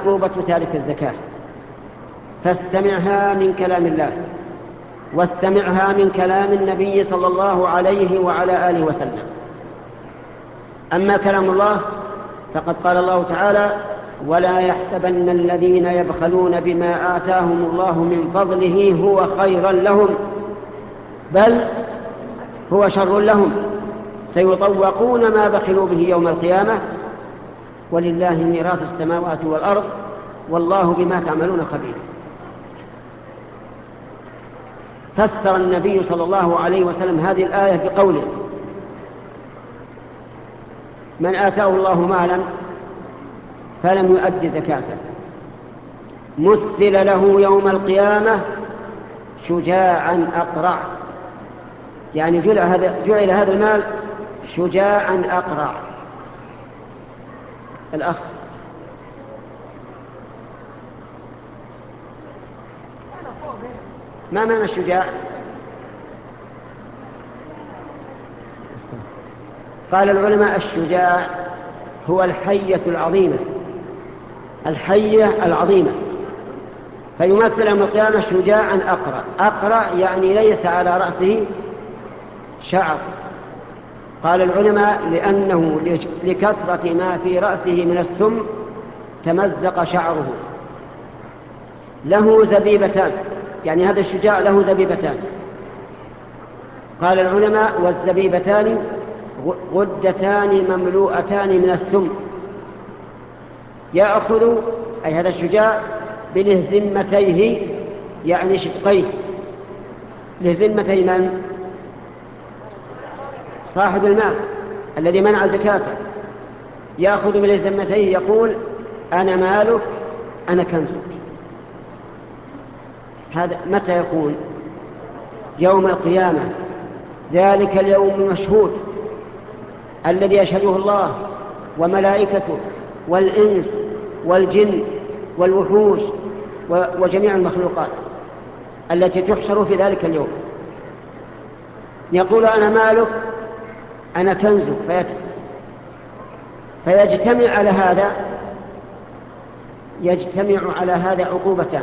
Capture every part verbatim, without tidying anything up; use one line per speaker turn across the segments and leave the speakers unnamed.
عقوبة تارك الزكاة، فاستمعها من كلام الله واستمعها من كلام النبي صلى الله عليه وعلى آله وسلم. أما كلام الله فقد قال الله تعالى: ولا يحسبن الذين يبخلون بما آتاهم الله من فضله هو خيرا لهم بل هو شر لهم سيطوقون ما بخلوا به يوم القيامة ولله ميراث السماوات والأرض والله بما تعملون خبير. فسر النبي صلى الله عليه وسلم هذه الآية بقوله: من آتاه الله مالا فلم يؤد زكاته مثل له يوم القيامة شجاعا أقرع، يعني جعل هذا, جعل هذا المال شجاعا أقرع. الأخ ما معنى الشجاع؟ قال العلماء: الشجاع هو الحية العظيمة، الحية العظيمة، فيمثل يوم القيامة شجاعا أقرع. أقرع يعني ليس على رأسه شعر. قال العلماء: لأنه لكثرة ما في رأسه من السم تمزق شعره. له زبيبتان، يعني هذا الشجاع له زبيبتان. قال العلماء: والزبيبتان غدتان مملوءتان من السم، يأخذ أي هذا الشجاع بلهزمتيه، يعني شقيه. لهزمتي من؟ صاحب المال الذي منع زكاته، يأخذ بلهزمتيه يقول: أنا مالك أنا كنزك. هذا متى يكون؟ يوم القيامة، ذلك اليوم المشهود الذي يشهده الله وملائكته والإنس والجن والوحوش وجميع المخلوقات التي تحشر في ذلك اليوم. يقول: أنا مالك أنا كنزك، فيجتمع على هذا يجتمع على هذا عقوبتان: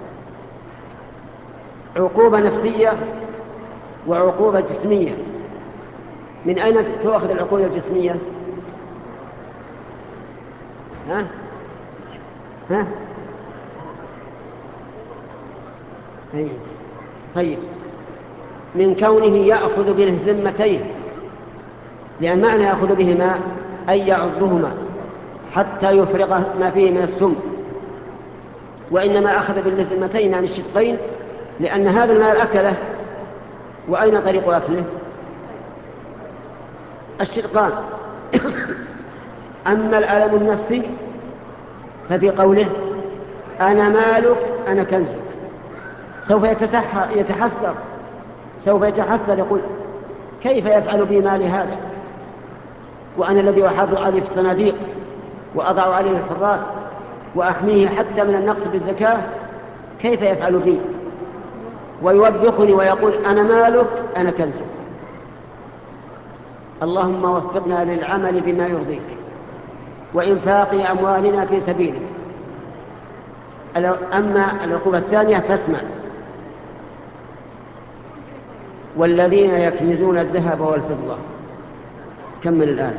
عقوبة نفسية وعقوبة جسمية. من أين تؤخذ العقوبة الجسمية؟ ها؟ ها؟ أي. طيب، من كونه يأخذ بالهزمتين، لأن معنى يأخذ بهما أي يعضهما حتى يفرغ ما فيه من السم، وإنما أخذ بالهزمتين عن الشقين لأن هذا المال أكله. وأين طريق أكله؟ الشقان. أما الألم النفسي ففي قوله: أنا مالك أنا كنزك، سوف يتحسر سوف يتحسر يقول: كيف يفعل بي مالي هذا وأنا الذي أحافظ عليه في الصناديق وأضع عليه الحراس وأحميه حتى من النقص بالزكاة، كيف يفعل بي؟ ويوبخني ويقول: أنا مالك أنا كنزك. اللهم وفقنا للعمل بما يرضيك وإنفاق أموالنا في سبيلك. أما العقوبة الثانية فاسمع: والذين يكنزون الذهب والفضة. كمل الآن.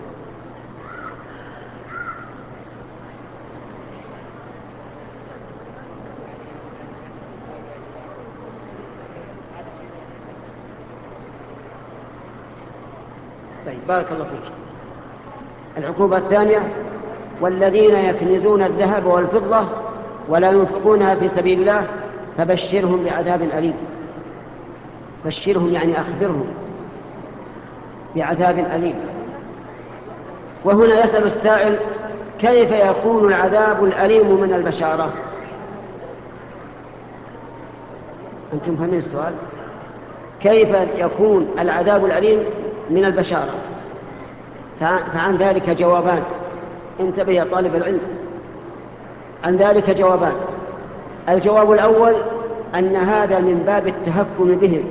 طيب، بارك الله فيك. العقوبة الثانية: والذين يكنزون الذهب والفضة ولا ينفقونها في سبيل الله فبشرهم بعذاب أليم. بشرهم يعني أخبرهم بعذاب أليم. وهنا يسأل السائل: كيف يكون العذاب الأليم من البشارة؟ أنتم فهمين السؤال؟ كيف يكون العذاب الأليم من البشارة؟ فعن ذلك جوابان. انتبه يا طالب العلم، عن ذلك جوابان. الجواب الأول أن هذا من باب التهكم بهم،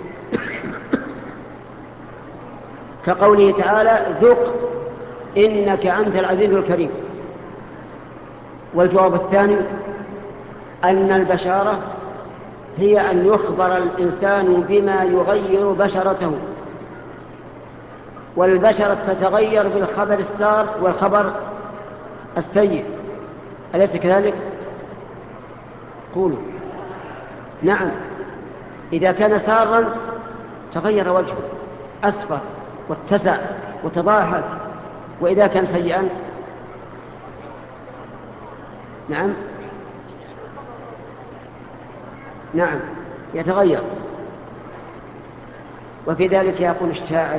كقوله تعالى: ذق إنك أنت العزيز الكريم. والجواب الثاني أن البشارة هي أن يخبر الإنسان بما يغير بشرته، والبشرة تتغير بالخبر السار والخبر السيء، أليس كذلك؟ قولوا نعم. إذا كان سارا تغير وجهه، أسفر واتسع وتضاحك، وإذا كان سيئا نعم نعم يتغير. وفي ذلك يقول الشاعر: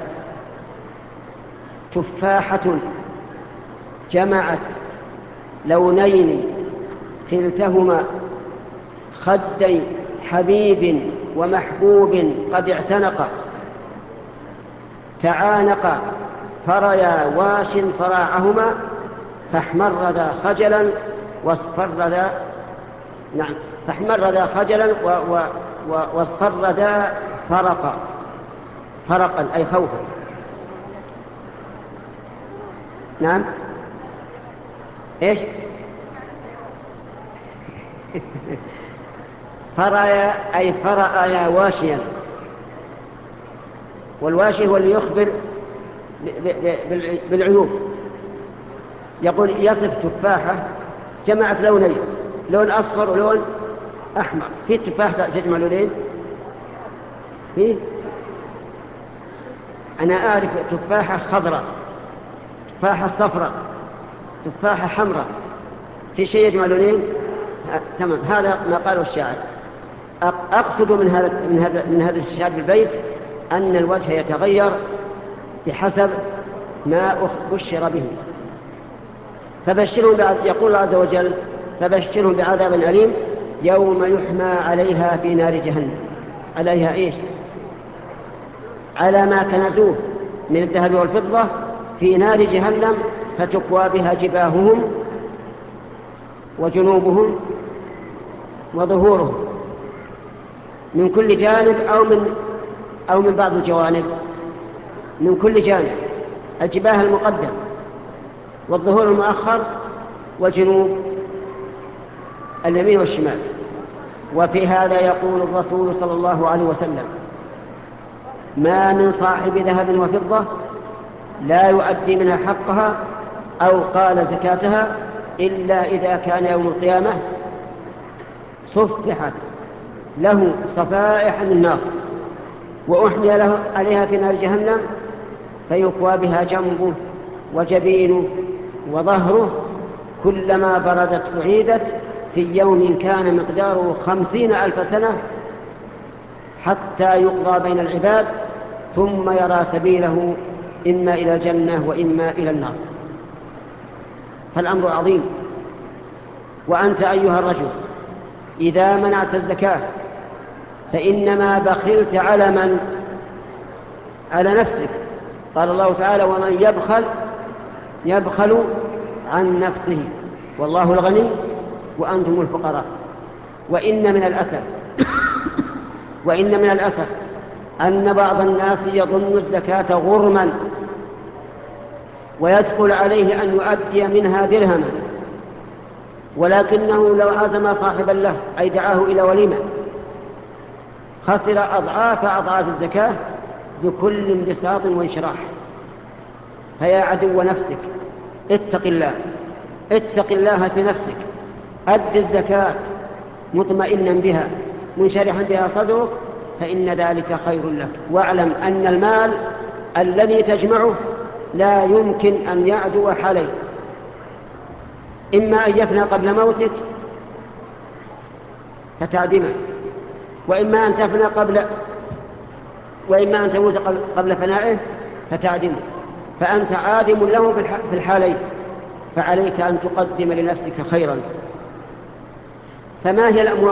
تفاحة جمعت لونين كلتهما خدي حبيب ومحبوب قد اعتنق، تعانق فريا واش فراعهما، فاحمر ذا خجلا واصفر ذا نعم فاحمر ذا خجلا و... و... و... واصفر ذا فرقا، فرقا أي خوفا. نعم إيش؟ فرأى أي فرأى واشيا، والواشي هو اللي يخبر بالعيوب. يقول يصف تفاحة جمعت لونين، لون أصفر ولون أحمر. في التفاحة تجمع لونين؟ في أنا أعرف تفاحة خضراء، تفاحة صفراء، تفاحة حمراء. في شيء يجمع لونين؟ آه، تمام. هذا ما قاله الشاعر. أقصد من هذا من هذا من هذا الشعر في البيت أن الوجه يتغير بحسب ما بشر به. فبشرهم بعد، يقول الله عز وجل: فبشرهم بعذاب أليم يوم يحمى عليها في نار جهنم. عليها إيش؟ على ما كنزوه من الذهب والفضة في نار جهنم، فتكوى بها جباههم وجنوبهم وظهورهم من كل جانب، أو من أو من بعض الجوانب. من كل جانب، الجباه المقدم والظهور المؤخر والجنوب اليمين والشمال. وفي هذا يقول الرسول صلى الله عليه وسلم: ما من صاحب ذهب وفضة لا يؤدي منها حقها أو قال زكاتها إلا إذا كان يوم القيامة صفحت له صفائح من النار، وأحمي له عليها في نار جهنم، فيكوى بها جنبه وجبينه وظهره، كلما بردت أعيدت، في يوم كان مقداره خمسين ألف سنة، حتى يقضى بين العباد، ثم يرى سبيله إما إلى الجنة وإما إلى النار. فالأمر عظيم. وأنت أيها الرجل إذا منعت الزكاة فإنما بخلت على من؟ على نفسك. قال الله تعالى: ومن يبخل يبخل عن نفسه والله الغني وأنتم الفقراء. وإن من الأسف وإن من الأسف أن بعض الناس يظن الزكاة غرما، ويثقل عليه أن يؤدي منها درهما، ولكنه لو عزم صاحبا له أي دعاه إلى وليمة خسر أضعاف أضعاف الزكاة بكل انبساط وانشراح. فيا عدو نفسك اتق الله، اتق الله في نفسك، أد الزكاة مطمئنا بها منشرحا بها صدرك، فإن ذلك خير لك. واعلم أن المال الذي تجمعه لا يمكن أن يعدو حالين: إما أن يفنى قبل موتك فتعدمه، وإما أن تفنى قبل وإما أن تموت قبل فنائه فتعدمه، فأنت عادم له في الحالين، فعليك أن تقدم لنفسك خيرا. فما هي الأموال